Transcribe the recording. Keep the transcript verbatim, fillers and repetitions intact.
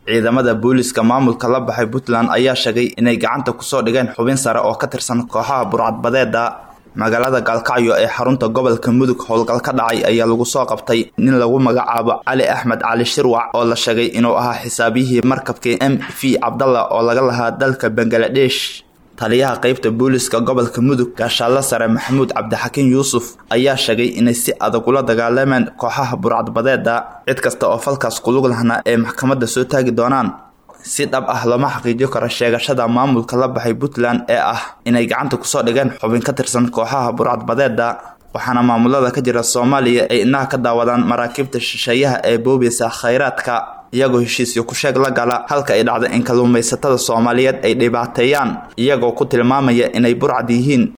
ciidamada booliska maamulka la baxay Puntland ayaa sheegay inay gacanta ku soo dhigeen xubin sare oo ka tirsan kooxaha burcadbadeeda magaalada Gaalkacyo ee xarunta gobolka Mudug. Howlgal ka dhacay ayaa lagu soo qabtay nin lagu magacaabo Cali Axmed Cali Shirwac oo la sheegay inuu ahaa xisaabiyihii markabkii M V Abdallah oo laga lahaa dalka Bangladesh. taliyaha qaybta booliska gobolka Mudug gaashaale sare Maxamuud Cabdixakiin Yuusuf ayaa sheegay inay si adag ula dagaalameen kooxaha burcadbadeeda cid kasta oo falkaas ku lug lahna ee maxkamadda soo taagi doonaan. si dhab ah lama xaqiijiyo karo sheegashada maamulka la baxay Puntland ee ah inay gacanta ku soo dhigeen xubin ka tirsan kooxaha burcadbadeeda, waxaana maamulada ka jira Soomaaliya ay inaha ka daawadaan maraakiibta shisheeyaha ee boobiyasa khayraadka iyagoo heshiisyo ku sheeg la gala halka ay dhacdo in kalluumaysatada Soomaaliyeed ay dhibaateeyaan iyagoo ku tilmaamaya inay burcad yihiin.